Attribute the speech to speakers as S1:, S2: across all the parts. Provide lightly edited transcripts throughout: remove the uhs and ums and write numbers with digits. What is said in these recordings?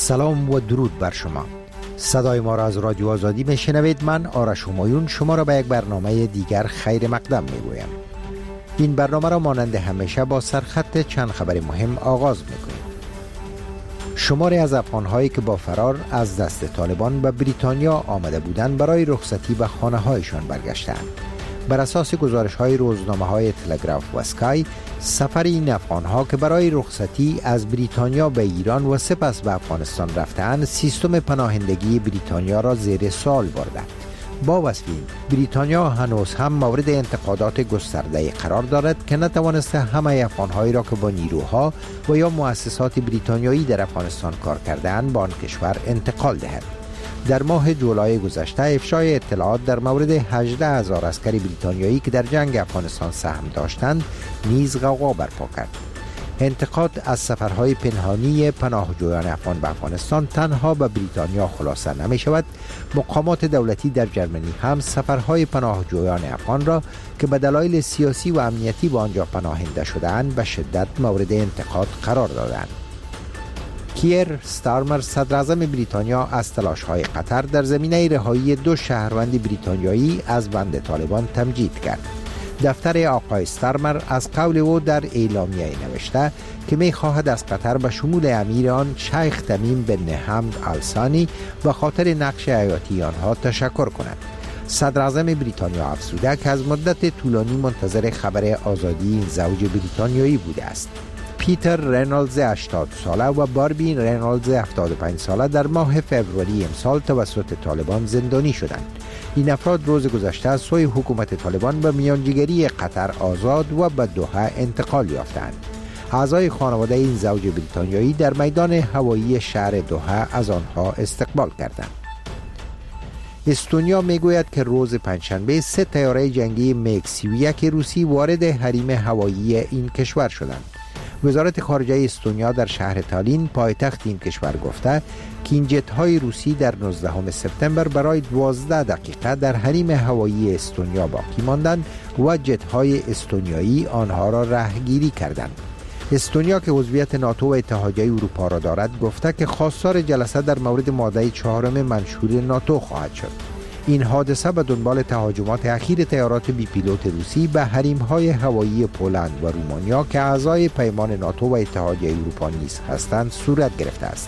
S1: سلام و درود بر شما. صدای ما را از رادیو آزادی میشنوید. من آرش همایون شما را به یک برنامه دیگر خیر مقدم میگویم. این برنامه را مانند همیشه با سرخط چند خبر مهم آغاز میکنیم. شماری از افغان‌هایی که با فرار از دست طالبان به بریتانیا آمده بودند برای رخصتی به خانه‌هایشان برگشتند. بر اساس گزارش‌های روزنامه‌های تلگراف و اسکای، سفر این افغان‌ها که برای رخصتی از بریتانیا به ایران و سپس به افغانستان رفتند، سیستم پناهندگی بریتانیا را زیر سوال برده. با وصف این، بریتانیا هنوز هم مورد انتقادات گسترده قرار دارد که نتوانسته همه افغان‌هایی را که با نیروها و یا مؤسسات بریتانیایی در افغانستان کار کردند به آن کشور انتقال دهد. در ماه جولای گذشته افشای اطلاعات در مورد 18,000 عسکر بریتانیایی که در جنگ افغانستان سهم داشتند نیز غوغا برپا کرد. انتقاد از سفرهای پنهانی پناهجویان افغان به افغانستان تنها به بریتانیا خلاصه نمی شود. مقامات دولتی در جرمنی هم سفرهای پناهجویان افغان را که به دلایل سیاسی و امنیتی به آنجا پناهنده شده‌اند به شدت مورد انتقاد قرار دادند. کیر ستارمر صدر اعظم بریتانیا از تلاش‌های قطر در زمینه رهایی 2 شهروند بریتانیایی از بند طالبان تمجید کرد. دفتر آقای ستارمر از قول او در اعلامیه نوشته که می‌خواهد از قطر به شمول امیر آن شیخ تمیم بن حمد آل ثانی به خاطر نقش حیاتی آنها تشکر کند. صدر اعظم بریتانیا افزوده که از مدت طولانی منتظر خبر آزادی این زوج بریتانیایی بوده است. پیتر رینولدز 80 ساله و باربی رینولدز 75 ساله در ماه فوریه امسال توسط طالبان زندانی شدند. این افراد روز گذشته از سوی حکومت طالبان به میانجیگری قطر آزاد و به دوحه انتقال یافتند. اعضای خانواده این زوج بریتانیایی در میدان هوایی شهر دوحه از آنها استقبال کردند. استونیا میگوید که روز پنجشنبه 3 طیاره جنگی میگ 31 روسی وارد حریم هوایی این کشور شدند. وزارت خارجه استونیا در شهر تالین پایتخت این کشور گفته که این جت‌های روسی در 19 سپتامبر برای 12 دقیقه در حریم هوایی استونیا باقی ماندند و جت‌های استونیایی آنها را رهگیری کردند. استونیا که عضویت ناتو و اتحادیه اروپا را دارد گفته که خواستار جلسه در مورد ماده 4 منشور ناتو خواهد شد. این حادثه به دنبال تهاجمات اخیر طیارات بی پیلوت روسی به حریم‌های هوایی پولند و رومانیا که اعضای پیمان ناتو و اتحادیه اروپا نیز هستند صورت گرفته است.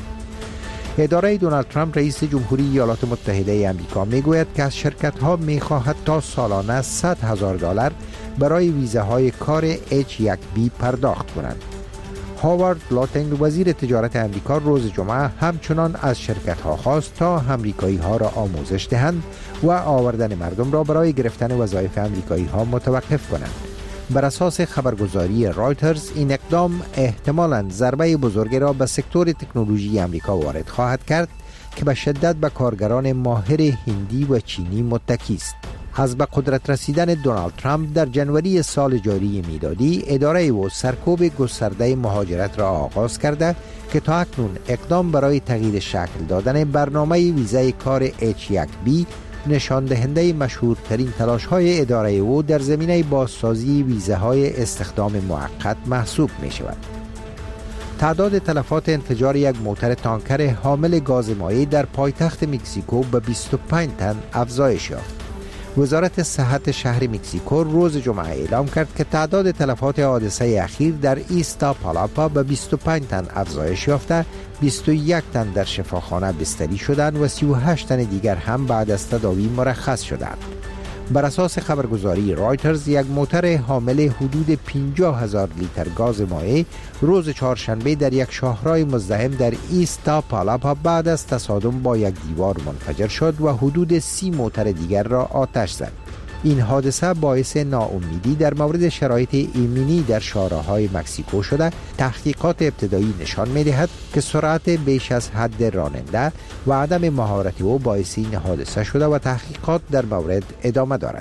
S1: اداره دونالد ترامپ رئیس جمهوری ایالات متحده آمریکا میگوید که از شرکت‌ها می‌خواهد تا سالانه $100,000 برای ویزاهای کار H1B پرداخت کنند. هاوارد لاتنگ وزیر تجارت امریکا روز جمعه همچنان از شرکت‌ها خواست تا امریکایی‌ها را آموزش دهند و آوردن مردم را برای گرفتن وظایف امریکایی‌ها متوقف کنند. بر اساس خبرگزاری رایترز این اقدام احتمالاً ضربه بزرگی را به سکتور تکنولوژی امریکا وارد خواهد کرد که به شدت به کارگران ماهر هندی و چینی متکی است. از به قدرت رسیدن دونالد ترامپ در جنوری سال جاری میلادی، اداره او سرکوب گسترده مهاجرت را آغاز کرده که تا اکنون اقدام برای تغییر شکل دادن برنامه ویزای کار H1B نشان دهنده مشهورترین تلاش‌های اداره او در زمینه بازسازی ویزاهای استخدام موقت محسوب می شود. تعداد تلفات انفجار یک موتر تانکر حامل گاز مایع در پایتخت مکزیکو به 25 تن افزایش یافت. وزارت صحت شهر مکزیکو روز جمعه اعلام کرد که تعداد تلفات حادثه اخیر در ایستاپالاپا به 25 تن افزایش یافته، 21 تن در شفاخانه بستری شدند و 38 تن دیگر هم بعد از تداوی مرخص شدند. بر اساس خبرگزاری رایترز یک موتر حامل حدود 50,000 لیتر گاز مایع روز چهارشنبه در یک شاهراه مزدحم در ایستاپالاپا بعد از تصادم با یک دیوار منفجر شد و حدود 30 موتر دیگر را آتش زد. این حادثه باعث ناامیدی در مورد شرایط ایمنی در شاهراه‌های مکزیکو شده. تحقیقات ابتدایی نشان می‌دهد که سرعت بیش از حد راننده و عدم مهارت او باعث این حادثه شده و تحقیقات در مورد ادامه دارد.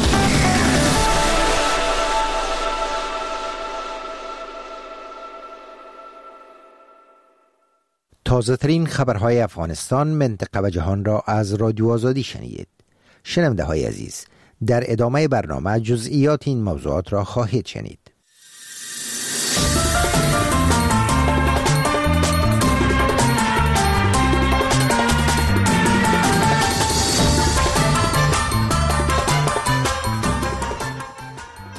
S1: تازه‌ترین خبرهای افغانستان، منطقه و جهان را از رادیو آزادی شنیدید. شنونده های عزیز، در ادامه برنامه جزئیات این موضوعات را خواهید شنید.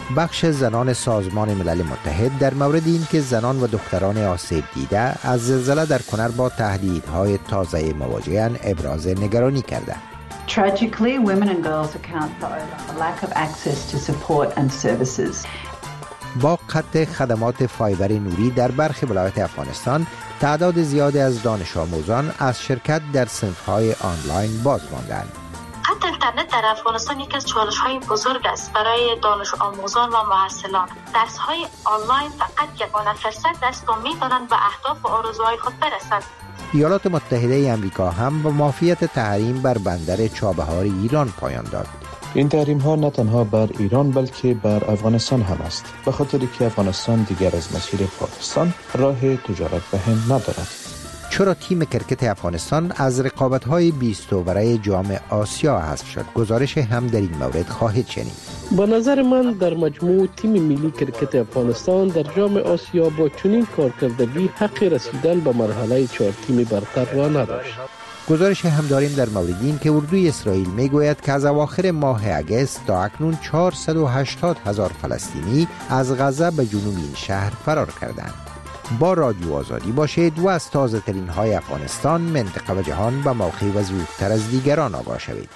S1: بخش زنان سازمان ملل متحد در مورد این که زنان و دختران آسیب دیده از زلزله در کنر با تهدیدهای تازه مواجه‌اند ابراز نگرانی کرده.
S2: Tragically, women and girls account for a lack of access to support and services.
S1: با قطع خدمات فایبر نوری در برخی ولایات افغانستان، تعداد زیادی از دانش آموزان از شرکت در صنف‌های آنلاین باز ماندند.
S3: قطع اینترنت در افغانستان یکی از چالش‌های بزرگ است برای دانش آموزان و محصلان. درس‌های آنلاین فقط 1% دست می‌دارند به اهداف و آرزوهای خود برسند.
S1: ایالات متحده آمریکا هم با معافیت تحریم بر بندر چابهار ایران پایان داد.
S4: این تحریم ها نه تنها بر ایران بلکه بر افغانستان هم است، به خاطری که افغانستان دیگر از مسیر پاکستان راه تجارت به هند ندارد.
S1: چرا تیم کرکت افغانستان از رقابت‌های 20 اوره جام آسیا حذف شد؟ گزارش هم در این مورد خواهید شنید.
S5: به نظر من در مجموع تیم ملی کرکت افغانستان در جام آسیا با چنین کارکردگی حق رسیدن به مرحله 4 تیم برتر را نداشت.
S1: گزارش هم داریم در مورد این که اردوی اسرائیل میگوید که از اواخر ماه اگست تا اکنون 480,000 فلسطینی از غزه به جنوب این شهر فرار کردند. با رادیو آزادی باشید و از تازه ترین های افغانستان، منطقه و جهان به موقع و زودتر از دیگران آگاه شوید.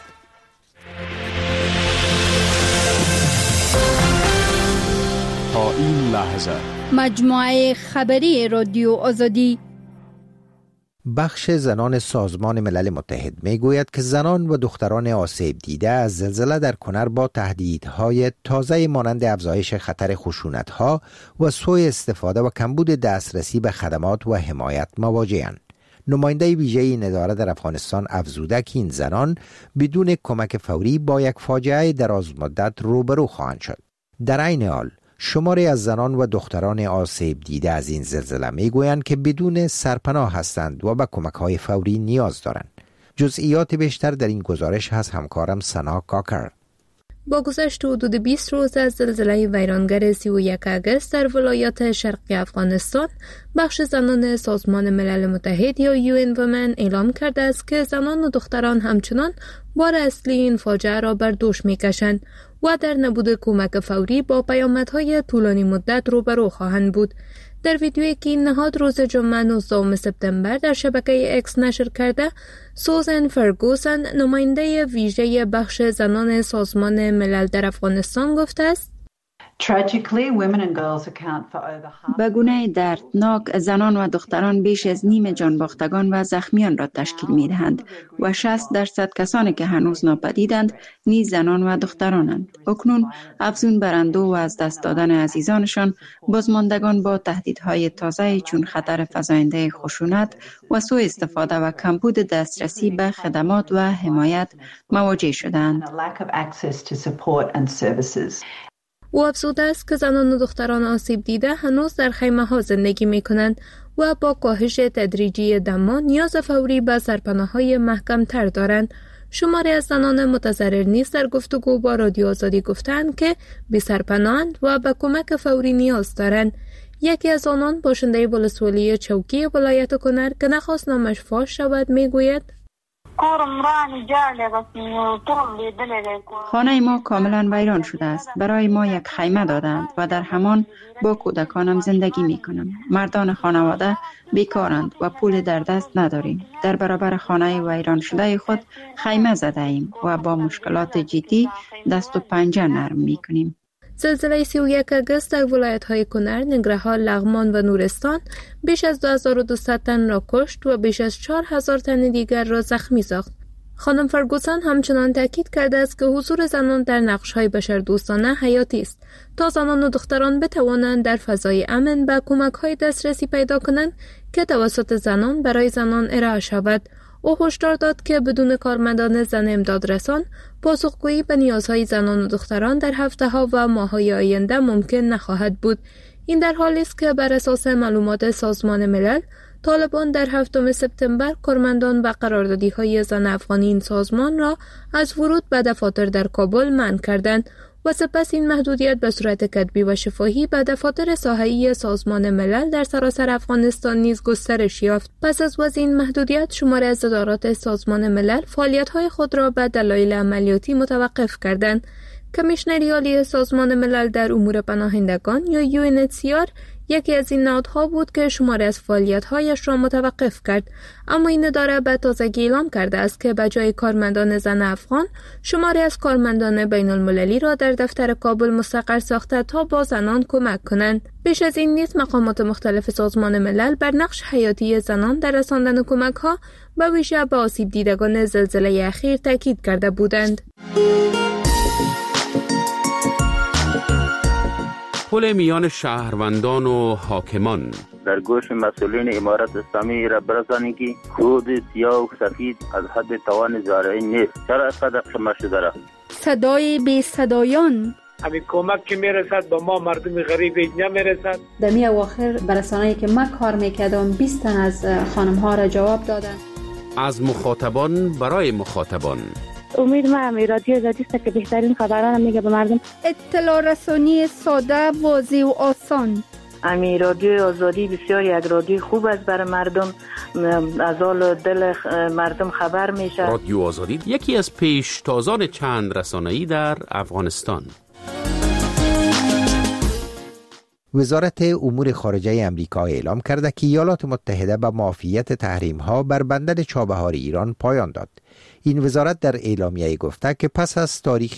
S6: تا این لحظه
S7: مجموعه خبری رادیو آزادی.
S1: بخش زنان سازمان ملل متحد میگوید که زنان و دختران آسیب دیده از زلزله در کنر با تهدیدهای تازه مانند افزایش خطر خشونت‌ها و سوء استفاده و کمبود دسترسی به خدمات و حمایت مواجه‌اند. نماینده ویژه این اداره در افغانستان افزوده که این زنان بدون کمک فوری با یک فاجعه درازمدت روبرو خواهند شد. در عین حال شماری از زنان و دختران آسیب دیده از این زلزله میگویند که بدون سرپناه هستند و به کمک‌های فوری نیاز دارند. جزئیات بیشتر در این گزارش از همکارم سنا کاکر.
S8: با گذشت حدود 20 روز از زلزله ویرانگر 31 آگوست در ولایات شرقی افغانستان، بخش زنان سازمان ملل متحد یا UN Women اعلام کرده است که زنان و دختران همچنان بار اصلی این فاجعه را بر دوش می‌کشند و در نبود کمک فوری با پیامدهای طولانی مدت روبرو خواهند بود. در ویدیویی که این نهاد روز جمعه 19 سپتامبر در شبکه اکس نشر کرده، سوزن فرگوسن، نماینده ویژه بخش زنان سازمان ملل در افغانستان گفته است:
S9: به گونه دردناک زنان و دختران بیش از نیم جانباختگان و زخمیان را تشکیل می دهند و 60% کسانی که هنوز ناپدیدند نیز زنان و دخترانند. اکنون افزون بر اندوه و از دست دادن عزیزانشان، بازماندگان با تهدیدهای تازه چون خطر فزاینده خشونت و سوء استفاده و کمبود دسترسی به خدمات و حمایت مواجه شدند.
S8: او افزوده است که زنان و دختران آسیب دیده هنوز در خیمه ها زندگی می کنند و با کاهش تدریجی دما نیاز فوری به سرپناه‌های محکم تر دارند. شماری از زنان متضرر نیز در گفتگو با رادیو آزادی گفتند که بی سرپناهند و به کمک فوری نیاز دارند. یکی از آنان، باشنده ولسوالی چوکی ولایت کنر که نخواست نامش فاش شود، میگوید:
S9: خانه ما کاملا ویران شده است. برای ما یک خیمه دادند و در همان با کودکانم زندگی می کنم. مردان خانواده بیکارند و پول در دست نداریم. در برابر خانه ویران شده خود خیمه زده ایم و با مشکلات جدی دست و پنجه نرم می کنیم.
S8: زلزله 31 آگوست در ولایت‌های کنر، ننگرهار، لغمان و نورستان بیش از 2200 تن را کشت و بیش از 4000 تن دیگر را زخمی ساخت. خانم فرگوسن همچنان تاکید کرده است که حضور زنان در نقش‌های بشردوستانه حیاتی است تا زنان و دختران بتوانند در فضای امن به کمک‌های دسترسی پیدا کنند که توسط زنان برای زنان ارائه شود. او هشدار داد که بدون کارمندان زن امدادرسان، پاسخگویی به نیازهای زنان و دختران در هفته‌ها و ماه‌های آینده ممکن نخواهد بود. این در حالی است که بر اساس معلومات سازمان ملل، طالبان در 7 سپتامبر کارمندان و قراردادی‌های زن افغانی این سازمان را از ورود به دفاتر در کابل منع کردند و سپس این محدودیت به صورت کتبی و شفاهی به دفاتر ساحه‌ای سازمان ملل در سراسر افغانستان نیز گسترش یافت. پس از وضع این محدودیت، شماری از ادارات سازمان ملل فعالیت‌های خود را به دلایل عملیاتی متوقف کردند. کمیشنری عالی سازمان ملل در امور پناهندگان یا UNHCR یکی از این نهادها بود که شماری از فعالیت‌هایش را متوقف کرد، اما این اداره به تازگی اعلام کرده است که به جای کارمندان زن افغان شماری از کارمندان بین المللی را در دفتر کابل مستقر ساخته تا با زنان کمک کنند. بیش از این نیز مقامات مختلف سازمان ملل بر نقش حیاتی زنان در رساندن کمک‌ها به ویژه به آسیب دیدگان زلزله اخیر تاکید کرده بودند.
S10: پل میان شهروندان و حاکمان
S11: در گوش مسئولین امارت اسلامی را برسانید که خود سیاه و سفید از حد توان زارعی نیست. چرا اینقدر شما شده را؟
S7: صدای بی صدایان
S12: همین کمک که میرسد به ما مردم غریب نمیرسد.
S13: در می اواخر برسانه‌ای که ما کار میکردم 20 تن از خانم ها را جواب دادن.
S10: از مخاطبان برای مخاطبان.
S14: امید ما رادیو آزادی است که بهترین خبران میگه به مردم.
S7: اطلاع رسانی ساده، واضح و آسان.
S15: رادیو آزادی بسیار یک رادیو خوب است برای مردم، از حال دل مردم خبر میشه.
S10: رادیو آزادی یکی از پیشتازان چند رسانه‌ای در افغانستان.
S1: وزارت امور خارجه امریکا اعلام کرده که ایالات متحده به معافیت تحریم‌ها بر بندر چابهار ایران پایان داد. این وزارت در اعلامیه گفته که پس از تاریخ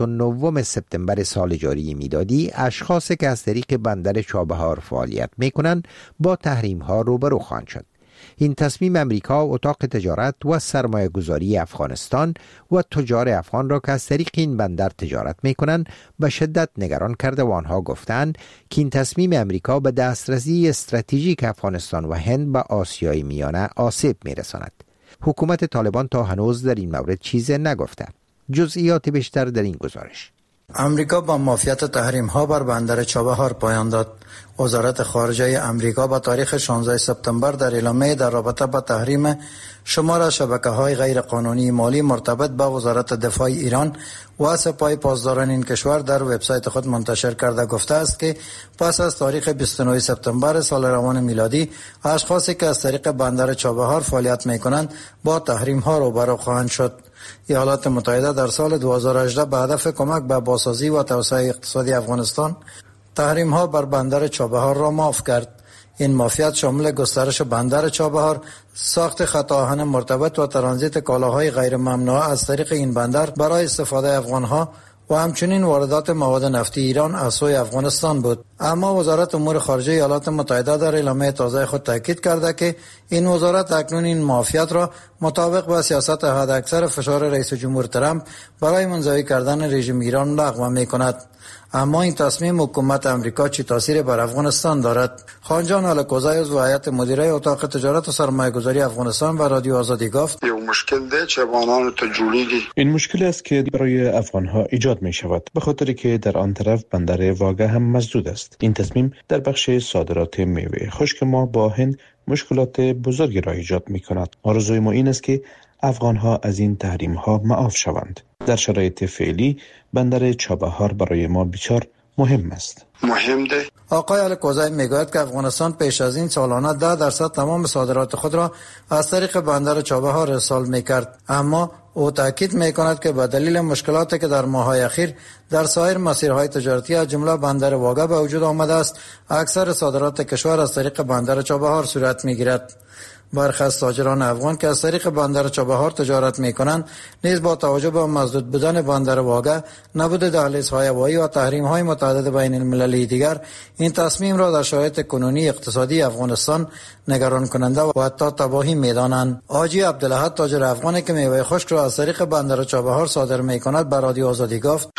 S1: 29 سپتامبر سال جاری میلادی اشخاصی که از طریق بندر چابهار فعالیت می‌کنند با تحریم‌ها روبرو خواهند شد. این تصمیم امریکا اتاق تجارت و سرمایه‌گذاری افغانستان و تجار افغان را که از طریق این بندر تجارت می‌کنند به شدت نگران کرده و آنها گفتند که این تصمیم امریکا به دسترسی استراتژیک افغانستان و هند به آسیای میانه آسیب می‌رساند. حکومت طالبان تا هنوز در این مورد چیزی نگفته. جزئیات بیشتر در این گزارش.
S16: امریکا با معافیت تحریم‌ها بر بندر چابهار پایان داد. وزارت خارجه امریکا با تاریخ 16 سپتامبر در اعلامیه در رابطه با تحریم شمار شبکه‌های غیرقانونی مالی مرتبط با وزارت دفاع ایران و سپاه پاسداران این کشور در وبسایت خود منتشر کرده گفته است که پس از تاریخ 29 سپتامبر سال روان میلادی اشخاصی که از طریق بندر چابهار فعالیت می‌کنند با تحریم‌ها روبرو خواهند شد. ایالات متحده در سال 2018 به هدف کمک به بازسازی و توسعه اقتصادی افغانستان تحریم‌ها بر بندر چابهار را معاف کرد. این معافیت شامل گسترش بندر چابهار، ساخت خط آهن مرتبط و ترانزیت کالاهای غیر ممنوعه از طریق این بندر برای استفاده افغان‌ها و همچنین واردات مواد نفتی ایران از سوی افغانستان بود. اما وزارت امور خارجه ایالات متحده در اعلامیه تازه خود تاکید کرده که این وزارت اکنون این معافیت را مطابق با سیاست حداکثر فشار رئیس جمهور ترامپ برای منزوی کردن رژیم ایران لغو می‌کند. اما این تصمیم حکومت امریکا چه تاثیر بر افغانستان دارد؟ خانجان الکوزی از هیئت مدیره اتاق تجارت و سرمایه‌گذاری افغانستان و رادیو آزادی گفت:
S17: مشکل ده چه افغانان تجولیدی.
S4: این مشکل است که برای افغانها ایجاد می شود به خاطری که در آن طرف بندر واگه هم مسدود است. این تصمیم در بخش صادرات میوه خشک ما با هند مشکلات بزرگی را ایجاد می کند. آرزوی ما این است که افغانها از این تحریم ها معاف شوند. در شرایط فعلی بندر چابهار برای ما بسیار مهم است.
S17: مهم ده.
S16: آقای الکوزی میگوید که افغانستان پیش از این سالانه 10% تمام صادرات خود را از طریق بندر چابهار ارسال میکرد، اما او تاکید میکند که به دلیل مشکلاتی که در ماه‌های اخیر در سایر مسیرهای تجارتی از جمله بندر واگه به وجود آمده است، اکثر صادرات کشور از طریق بندر چابهار صورت میگیرد. برخی از تاجران افغان که از طریق بندر چابهار تجارت میکنند نیز با توجه به مسدود بودن بندر واگه، نبود دهلیزهای هوایی و تحریم‌های متعدد بین المللی دیگر این تصمیم را در شرایط کنونی اقتصادی افغانستان نگران کننده و حتی تباهی میدانند. حاجی عبدالاحد تاجر افغانی که میوه خشک را از طریق بندر چابهار صادر میکند بر رادیو آزادی گفت: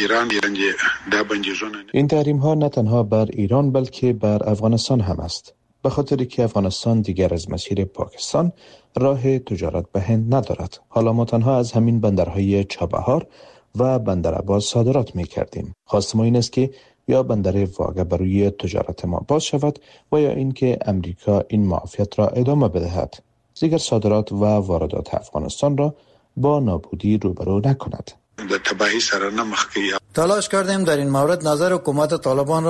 S4: این تحریم‌ها نه تنها بر ایران بلکه بر افغانستان هم است، به خاطری که افغانستان دیگر از مسیر پاکستان راه تجارت به هند ندارد. حالا ما تنها از همین بندرهای چابهار و بندر عباس صادرات می کردیم. خواست ما این است که یا بندر واگه بروی تجارت ما باز شود و یا اینکه امریکا این معافیت را ادامه بدهد. دیگر صادرات و واردات افغانستان را با نابودی روبرو نکند.
S16: تلاش کردیم در این مورد نظر حکومت طالبان را